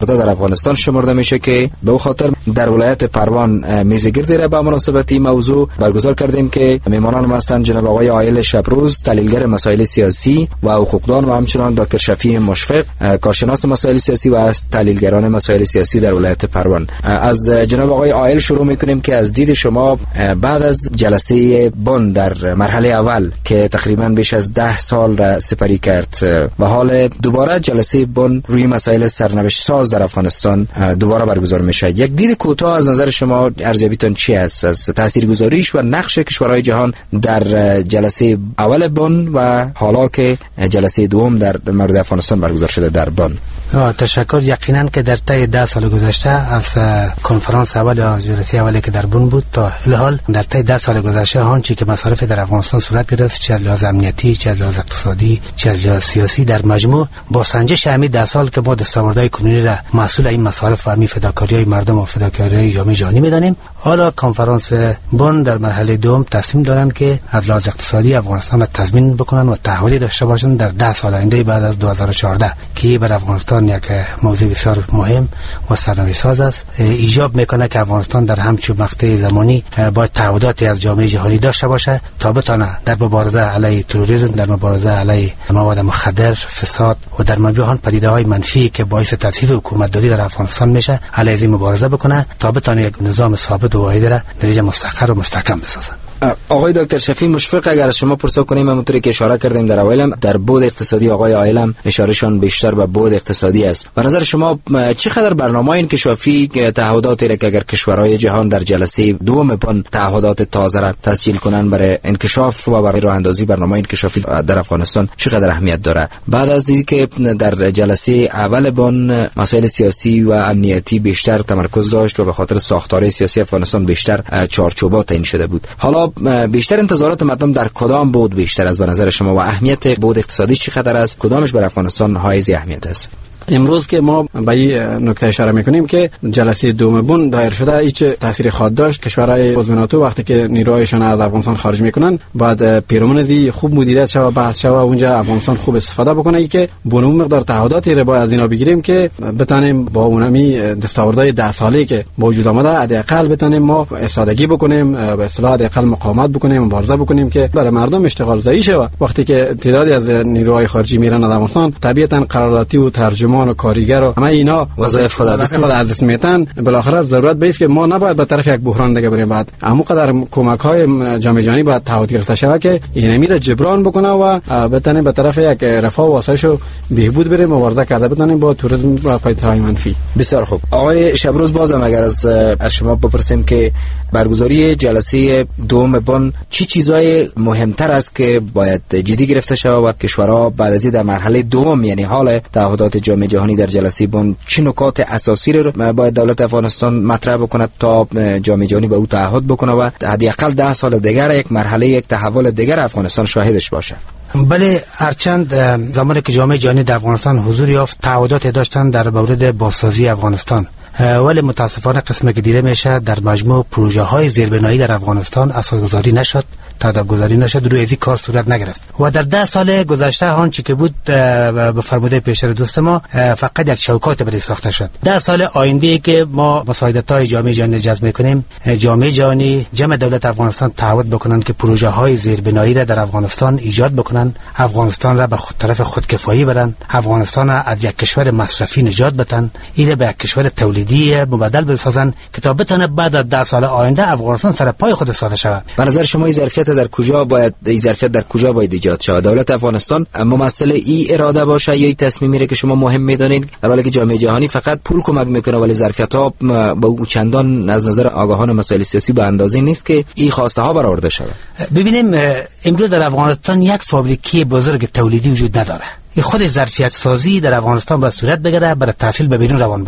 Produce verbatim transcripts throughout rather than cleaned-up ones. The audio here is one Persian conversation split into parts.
چهارده در افغانستان شمرده میشه که به خاطر در ولایت پروان میزگردی را به مناسبت این موضوع برگزار کردیم که میهمانان ما هستند جناب آقای عائل شبروز، تحلیلگر مسائل سیاسی و حقوقدان، و همچنین دکتر شفیع مشفق، کارشناس مسائل سیاسی و از تحلیلگران مسائل سیاسی در ولایت پروان. از جناب آقای عائل شروع میکنیم که از دید شما بعد از جلسه بن در مرحله اول که تقریبا بیش از ده سال را سپری کرد و حال دوباره جلسه بن روی مسائل سرنوشت ساز در افغانستان دوباره برگزار میشه، یک دید کوتاه از نظر شما ارزیابیتون چی است از تاثیرگذاریش و نقش کشورهای جهان در جلسه اول بن و حالا که جلسه دوم در مورد افغانستان برگزار شده در بن؟ تشکر. یقینا که در طی ده سال گذشته از کنفرانس اول یا جلسه اولی که در بن بود تا الحال در طی ده سال گذشته آن چی که مصارف در افغانستان صورت گرفت، چه از لحاظ امنیتی، چه از لحاظ اقتصادی، چه از لحاظ سیاسی، در مجموع با سنجش همین ده سال که ما دستاوردهای کنونی را مسئول این مصارف و همین فداکاری‌های مردم و فداکاری‌های جامعه جهانی می‌دانیم. حالا کنفرانس بن در مرحله دوم تصمیم دارند که از لحاظ اقتصادی افغانستان را تضمین بکنن و تعهدی داشته باشند در ده سال آینده بعد از دو هزار و چهارده که بر افغانستان یک موضوع بسیار مهم و سرنوشت ساز است. ایجاب میکنه که افغانستان در همچون مقطع زمانی باید تعهداتی از جامعه جهانی داشته باشه تا بتونه در مبارزه علیه تروریسم، در مبارزه علیه مواد مخدر، فساد و در مجموع آن پدیده‌های منفی که باعث تضعیف حکومتداری در افغانستان میشه علیه این مبارزه بکنه تا بتونه یک نظام ثابت و واحد را در مستقر و مستحکم بسازه. آقای دکتر شفیع مشفق، اگر از شما پرسا کنیم، همونطوری که اشاره کردیم در اولم در بود اقتصادی آقای عائل اشارهشان بیشتر به بود اقتصادی است. به نظر شما چقدر برنامه انکشافی که تعهداتی را که اگر کشورهای جهان در جلسه دوم بن تعهدات تازه را تسجیل کنن برای انکشاف و برای راه اندازی برنامه انکشافی در افغانستان چقدر اهمیت داره؟ بعد از اینکه در جلسه اول بن مسائل سیاسی و امنیتی بیشتر تمرکز داشت و به خاطر ساختار سیاسی افغانستان بیشتر چارچوبات تعیین شده بود، حالا بیشتر انتظارات مردم در کدام بود بیشتر از به نظر شما و اهمیت بود اقتصادی چقدر است؟ کدامش بر افغانستان حائز اهمیت است؟ امروز که ما به این نکته اشاره میکنیم که جلسه دوم بن دایر شده هیچ تاثیر خاص داشت. کشورهای عضو ناتو وقتی که نیروهایشان از افغانستان خارج میکنن بعد پیرامون دی خوب مدیریت شوه، بحث شوه، اونجا افغانستان خوب استفاده بکنه ای که بنو مقدار تعهداتی رو باید از اینا بگیریم که بتونیم با اونمی دستاوردهای ده ساله که وجود آمده حداقل بتونیم ما استادگی بکنیم، به اصطلاح حداقل مقاومت بکنیم، مبارزه بکنیم که برای مردم اشتغال زایی شه. وقتی که تعدادی از نیروهای خارجی میرن از افغانستان طبیعتا قراردادی و ترجمه و کارگر و همه اینا وظایف خود از دست میتن، بالاخره ضرورت بیست که ما نباید به طرف یک بحران دیگه بریم. بعد همون قدر کمک های جامعه جهانی باید تعهد گرفته شود که این امید جبران بکنه و بتونیم به طرف یک رفاه و آسایش و بهبود بریم، مبارزه کرده بتونیم با توریسم و پدیده‌های منفی. بسیار خوب. آقای شبروز، بازم اگر از از شما بپرسیم که برگزاری جلسه دوم بن چی چیزای مهمتر است که باید جدی گرفته شود و کشورها بعد از این در مرحله دوم، یعنی حال تعهدات جامعه جهانی در جلسه بن، چه نکات اساسی رو باید دولت افغانستان مطرح بکنه تا جامعه جهانی به او تعهد بکنه و حداقل ده سال دیگر یک مرحله یک تحول دیگر افغانستان شاهدش باشه؟ بله، هرچند زمانی که جامعه جهانی در افغانستان حضور یافت تعهدات داشتن در مورد بازسازی افغانستان، ولی متاسفانه قسمی که دیده میشه در مجموع پروژه های زیربنایی در افغانستان اساسگذاری نشد، تدابگذاری نشد، روی این کار صورت نگرفت و در ده سال گذشته آن چی که بود به فرموده پیشتر دوست ما فقط یک چوکات برای ساخته شد. ده سال آینده که ما مساعدت‌های جامعه جهانی جذب می‌کنیم، جامعه جهانی جمع دولت افغانستان تعهد بکنن که پروژه های زیربنایی را در افغانستان ایجاد بکنن، افغانستان را به خود طرف خودکفایی برن، افغانستان را از یک کشور مصرفی نجات بدن، این به یک کشور تولیدی مبادل بسازن که تا بتونه بعد از ده سال آینده افغانستان سر پای خود ایستاده شود. به نظر شما این ظرفیت در کجا باید این ظرفیت در کجا باید ایجاد شود؟ دولت افغانستان ممثل این اراده باشه یا این تصمیمی را که شما مهم میدونید، در حالی که جامعه جهانی فقط پول کمک میکنه ولی ظرفیت‌ها با چندان از نظر آگاهان مسائل سیاسی به اندازه نیست که این خواسته ها برآورده شود؟ ببینیم امروز در افغانستان یک فابریکه بزرگ تولیدی وجود نداره. خود ظرفیت سازی در افغانستان با صورت بگیره برای تحصیل به بیرون روان بکنن.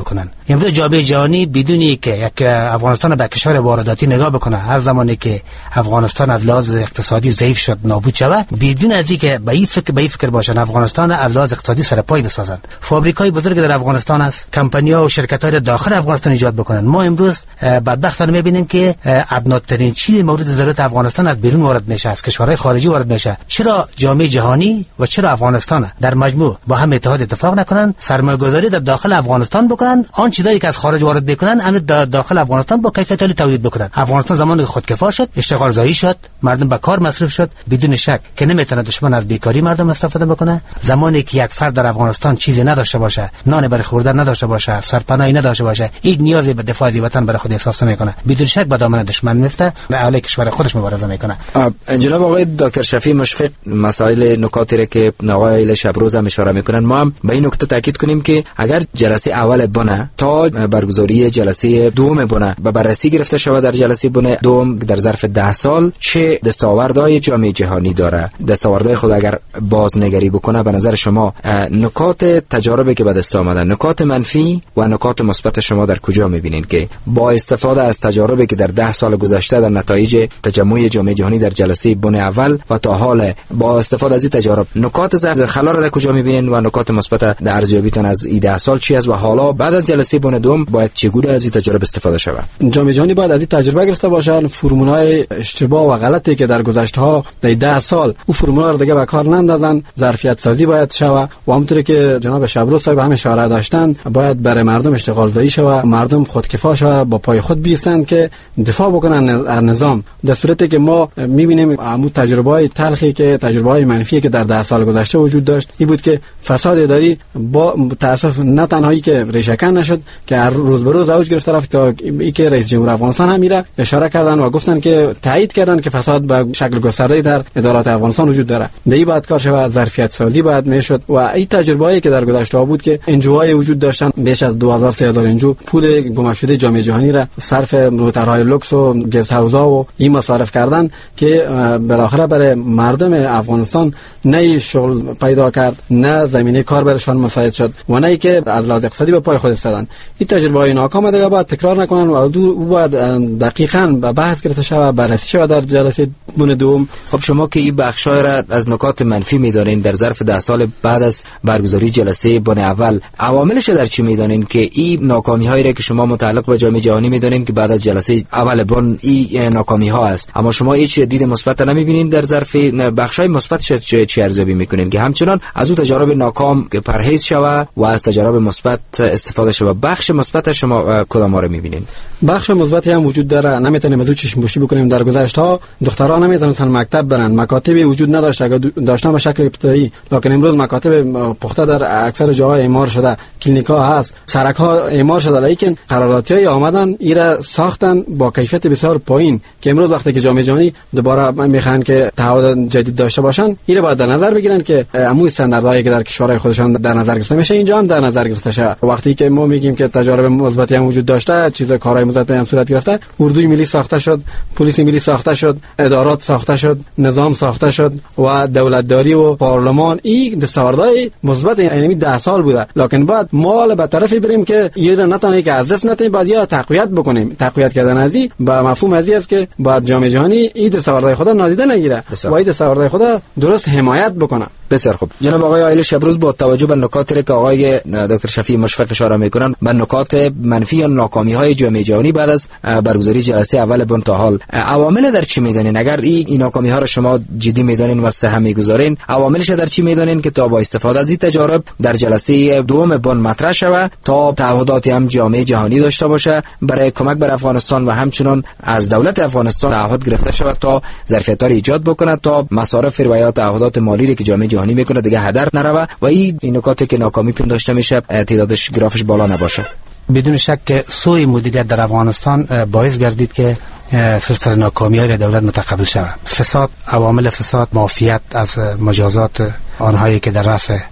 امروز جامعه جهانی بدونی که یک افغانستان به کشور وارداتی نگاه بکنه، هر زمانی که افغانستان از لحاظ اقتصادی ضعیف شد، نابود شود، بدون از اینکه به این فکر به این فکر باشن افغانستان از لحاظ اقتصادی سر پای بسازن، فابریکای بزرگ در افغانستان است، کمپانی‌ها و شرکت‌های داخل افغانستان ایجاد بکنن. ما امروز بدبختانه می‌بینیم که ادناترین چیز مورد ضرورت افغانستان از بیرون وارد میشه، از کشورهای خارجی وارد میشه. چرا جامعه جهانی و چرا افغانستان در مجموع با هم اتحاد اتفاق نکنن، سرمایه‌گذاری در داخل افغانستان بکنن، آن چیزایی که از خارج وارد میکنن اما در داخل افغانستان با کیفیت عالی تولید بکنن. افغانستان زمانی که خودکفا شد، اشتغال زایی شد، مردم به کار مصروف شد، بدون شک که نمیتونه دشمن از بیکاری مردم استفاده بکنه. زمانی که یک فرد در افغانستان چیزی نداشته باشه، نان برای خوردن نداشته باشه، سرپناهی نداشته باشه، این نیازی به دفاع از وطن برای خود احساس میکنه، بدون شک به دامن دشمن میفته و علیه کشور خودش مبارزه میکنه. جناب آقای دکتر شفیع مشفق، مسائل نکاتی که آقای ایل شبروز هم اشاره میکنن، ما هم به این نکته تاکید کنیم که اگر جلسه اول بنه تا برگزاری جلسه دوم بنه و بررسی گرفته شود در جلسه بنه دوم در ظرف ده سال چه دستاوردهای جامعه جهانی داره، دستاوردهای خود اگر بازنگری بکنه، به نظر شما نکات تجاربی که به دست آمدن، نکات منفی و نکات مثبت شما در کجا میبینید که با استفاده از تجاربی که در ده سال گذشته در نتایج تجمع جامعه جهانی در جلسه بن اول و تا حال با استفاده از این تجارب نکات ضرر خلا را در کجا میبینید و نکات مثبت در ارزیابیتون از این ده سال چی است و حالا بعد از جلسه بن دوم باید چگونه از این تجربه استفاده شود؟ جامعه جهانی باید از این تجربه گرفته باشن، فرمولای اشتباه و غلطی که در گذشته ها در ده سال او فرمولا رو دیگه به کار نندازن، ظرفیت سازی باید شود و همونطوری که جناب شبروز صاحب هم اشاره داشتن باید برای مردم اشتغال زایی شود، مردم خودکفا شود، با پای خود بیستند که دفاع بکنن از نظام. در صورتی که ما میبینیم همون تجربه‌های تلخی که تجربه‌های منفی که در ده سال گذشته وجود داشت این بود که فساد اداری با تاسف نه تنهایی که ریشه‌کن نشد که هر روز به روز اوج گرفت، رفت تا ای که رئیس جمهور افغانستان هم میره اشاره کردن و گفتن که تایید کردن که فساد به شکل گسترده در ادارات افغانستان وجود داره. دی بعد کار شود، ظرفیت سازی بعد میشد و این تجربه‌ای که در گذشته بود که انجوهای وجود داشتن، بیش از دو هزار سه هزار انجو پول گم شده جامعه جهانی را صرف روترهای لوکس و گست هاوزا و این مصارف کردن که بالاخره برای مردم افغانستان نه شغل پیدا کرد، نه زمینه کار برشان مساعد شد و نه که از لحاظ اقتصادی به پای خود ایستادن. این تجربه‌های ناکام دیگه باید تکرار نکنن و دو باید دقیقاً به بحث گرفته شود، بررسی شود در جلسه بن دوم. خب شما که این بخشای را از نکات منفی می‌دانین در ظرف ده سال بعد از برگزاری جلسه بن اول، عواملش در چی می‌دانین که این ناکامی‌هایی را که شما متعلق به جامعه جهانی می‌دانین که بعد از جلسه اول بن این ناکامی‌ها است، اما شما هیچ دید مثبت نمی‌بینین در ظرف بخشای مثبتش چه ارزیابی می‌کنین که همچنان از اون تجارب ناکام که پرهیز شود و از تجارب مثبت استفاده شود؟ بخش مثبت شما کدام رو می‌بینین؟ بخش مثبتی هم وجود داره، نمی‌تونیم از چشم پوشی بکنیم. در گذشته دختران نمی‌تونستن مکتب برن، مکاتبی وجود نداشت، اگر داشتن به شکل ابتدایی، لکن امروز مکاتب پخته در اکثر جاهای اعمار شده، کلینیک‌ها هست، سرک‌ها اعمار شده، لیکن قراردادهای آمدن ایرا ساختن با کیفیت بسیار پایین که امروز وقتی که جامعه جهانی دوباره میخوان که تعهد جدید داشته باشن، ایرا باید در نظر بگیرن که عمومی استانداردهایی که در کشورهای خودشان در نظر گرفته میشه اینجا هم در نظر گرفته شه. وقتی که ما میگیم که تجارب مثبتی هم وجود داشته، چیزا کارهای مثبتی هم صورت گرفته، اردوی ملی ساخته شد، پلیس ملی ساخته شد، ادارات ساخته شد، نظام ساخته شد و دولتداری و پارلمان، این دستاوردهای مثبت یعنی ده سال بوده. لکن بعد ما به طرفی بریم که ایرا نتونه که از دست نده، بعد یا تقویت بکنیم. تقویت کردن ازی با مفهوم ازی است که بعد جامعه جهانی این دستاوردهای خود نادیده نگیره و این دستاوردهای خود درست حمایت بکنه. بسیار خوب. جناب آقای ایل شبروز، با توجه به نکاتی که آقای دکتر شفیع مشفق اشاره میکنن به نکات منفی یا ناکامی های جامعه جهانی بعد از برگزاری جلسه اول بن تا حال، عوامل در چی میدانین؟ اگر این ناکامی ها را شما جدی میدانین و سهم میگذارین، عواملش در چی میدانین که تا با استفاده از این تجارب در جلسه دوم بن مطرح شود تا تعهداتی هم جامعه جهانی داشته باشه برای کمک بر افغانستان و همچنین از دولت افغانستان تعهد گرفته شود تا ظرفیت‌ها را ایجاد بکنه تا مصارف و یا تعهدات مالی که جامعه جهانی میکنه دیگه هدر نروه و این نکاتی که ناکامی پنداشته میشه تعدادش گرافش بالا نباشه. بدون شک سوء مدیریت در افغانستان باعث گردید که سلسله ناکامی‌های دولت متقبل شود. فساد، عوامل فساد، معافیت از مجازات آنهایی که در رأس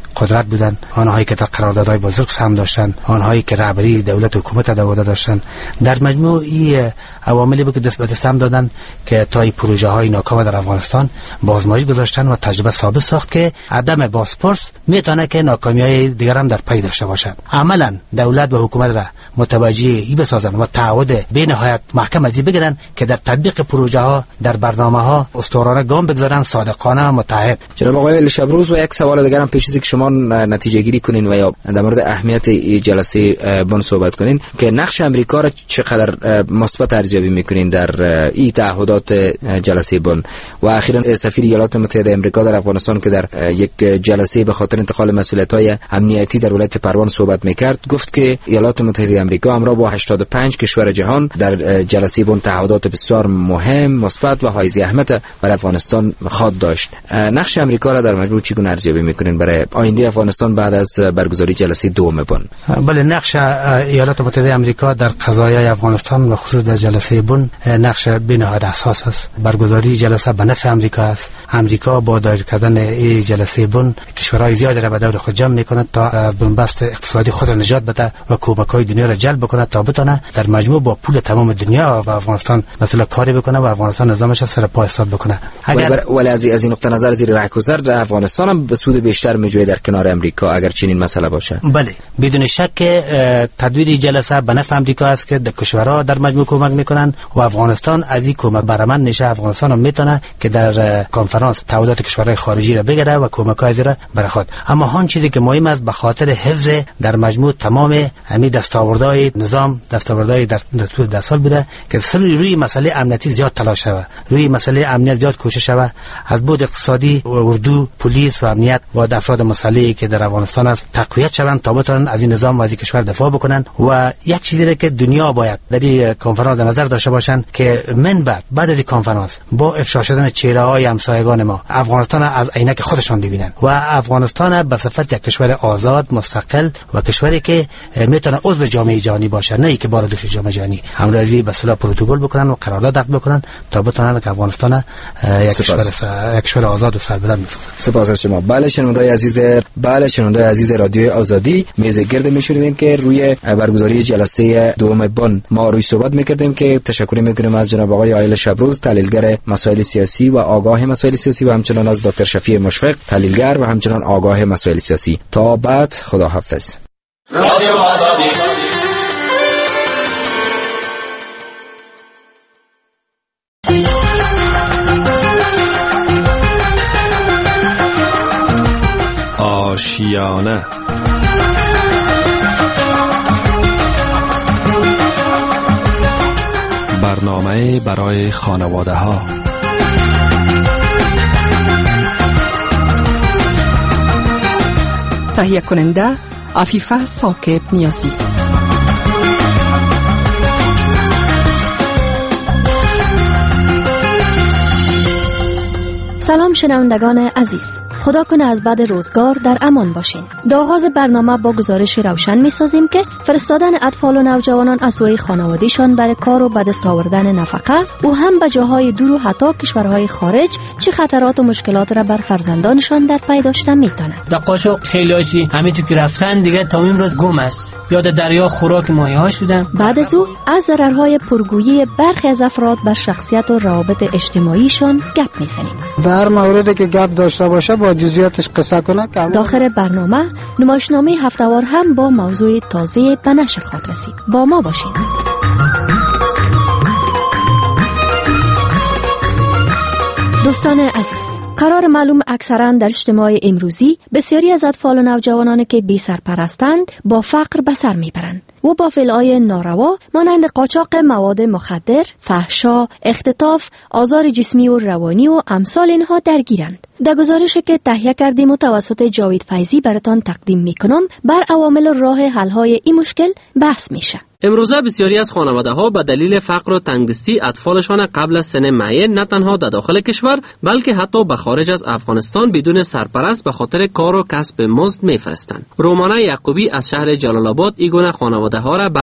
قدرت بودند، آنهایی که در قراردادهای بزرگ سهم داشتند، آنهایی که رهبری دولت و حکومت در عهده داشتند. در مجموع این عواملی بود که دست به دست هم دادن که تا این پروژه های ناکام در افغانستان بازمایش گذاشتن و تجربه ثابت ساخت که عدم بازپرس میتونه که ناکامی های دیگر هم در پی داشته باشد. عملا دولت و حکومت را متوجه ای بسازن و تعهد به نهایت محکم ازی بگیرن که در تطبیق پروژه ها در برنامه ها استوارانه گام بگذارن، صادقانه و متعهد. جناب آقای شبروز، و یک سوال دیگر هم پیش از که شما نتیجه گیری کنین و یا در مورد اهمیت این جلسه بن صحبت کنین که نقش امریکا را چقدر مثبت ارزیابی میکنین در این تعهدات جلسه بن، و اخیرا سفیر ایالات متحده آمریکا در افغانستان که در یک جلسه به خاطر انتقال مسئولیت‌های امنیتی در ولایت پروان صحبت میکرد، گفت که ایالات متحده آمریکا همراه با هشتاد و پنج کشور جهان در جلسه بن تعهدات بسیار مهم، مثبت و حائز اهمیت برای افغانستان خواهد داشت. نقش امریکا را در مجموع چگونه ارزیابی میکنین برای آینده افغانستان بعد از برگزاری جلسه دوم بن؟ بله، نقش ایالات متحده آمریکا در قضایای افغانستان و خصوص در جلسه بن نقش بنهایت اساس است. برگزاری جلسه به نفع امریکا است. امریکا با دایر کردن این جلسه بن کشورهای زیادی را به دور خود جمع میکند تا بنبست اقتصادی خود را نجات بده و کمک‌های دنیا را جلب بکنه تا بتونه در مجموع با پول تمام دنیا و افغانستان مثلا کاری بکنه و افغانستان نظامش سر پا ایستاد بکنه. اگر ولی از از این نقطه نظر زیر رهگذر در افغانستان هم به سود بیشتر میجوید در کنار امریکا اگر چنین مسئله باشه. بله، بدون شک تدویر جلسه به نفع امریکا است که در کشورها در مجموع کمک میکنن و افغانستان از این کمک برآمد نشه. افغانستان هم میتونه که در کنفرانس تعهدات کشورهای خارجی را بگیره و کمک‌های زیرا برخواد. اما هان چیزی که مهم است به خاطر حفظ در مجموع تمام همین دستاوردهای نظام، دستاوردهای در طول ده سال بوده که سر روی مسئله امنیتی زیاد تلاش شود، روی مسئله امنیت زیاد کوشش شود، از بود اقتصادی اردو، پلیس و امنیت و افراد مسئله که در افغانستان است تقویت شوند تا بتوانند از این نظام و از این کشور دفاع بکنند. و یک چیزی که دنیا باید در این کنفرانس در نظر داشته باشند که من بعد بعد از این کنفرانس با افشا شدن چهره‌های همسایگان ما افغانستان از عینک خودشان ببینند و افغانستان به صفت یک کشور آزاد، مستقل و کشوری که میتونه عضو جامعه جهانی باشه، نه اینکه بار دوش جامعه جهانی همراهی به صلاح پروتکل بکنن و قرارداد عقد بکنن تا بتونن که افغانستان یک کشور یک کشور آزاد و سربلند بسازه. سپاس از شما. بله شنوندای عزیز، بله شنوندای عزیز رادیو آزادی، میز گرد میشوریم که روی برگزاری جلسه دوم بن ما روی صحبت میکردیم که تشکر میکنیم از جناب آقای عایل شبروز، تحلیلگر مسائل سیاسی و آگاه مسائل سیاسی، و همچنان از دکتر شفیع مشفق، تحلیلگر و همچنان آگاه مسائل سیاسی. تا بعد، خدا حافظ. رادیو آزادی. آشیانه برنامه برای خانواده ها. تهیه کننده عفیفه ثاقب نیازی. سلام شنوندگان عزیز، خدا کنه از بعد روزگار در امان باشین. در آغاز برنامه با گزارش روشن می سازیم که فرستادن اطفال و نوجوانان از سوی خانوادهشان برای کار و به دست آوردن نفقه و هم به جاهای دور و حتی کشورهای خارج چه خطرات و مشکلات را بر فرزندانشان در پی داشته میتونه. در قاشق خیلی هاشی همین تو که رفتن دیگه تا امروز گم است، یاد دریا خوراک ماهی ها شدن. بعد از او از ضررهای پرگویی برخی از افراد بر شخصیت و روابط اجتماعیشان گپ میزنیم. در موردی که گپ داشته باشه با جزئیاتش قصه کنه. داخل برنامه نمایشنامه هفته‌وار هم با موضوع تازه به نشر خواهد رسید. با ما باشین. دوستان عزیز، قرار معلوم اکثرا در اجتماع امروزی بسیاری از اطفال و نوجوانان که بی سرپرستند با فقر به سر میبرند و با فعل‌های ناروا مانند قاچاق مواد مخدر، فحشا، اختطاف، آزار جسمی و روانی و امثال اینها درگیرند. در گزارشی که تهیه کردیم و توسط جاوید فیضی براتان تقدیم میکنم بر عوامل و راه حل‌های این مشکل بحث میشه. امروزه بسیاری از خانواده‌ها به دلیل فقر و تنگدستی اطفالشان قبل از سن معین نه تنها در داخل کشور بلکه حتی به خارج از افغانستان بدون سرپرست به خاطر کار و کسب مزد میفرستند. رومانه یعقوبی از شهر جلال آباد این گونه خانواده‌ها را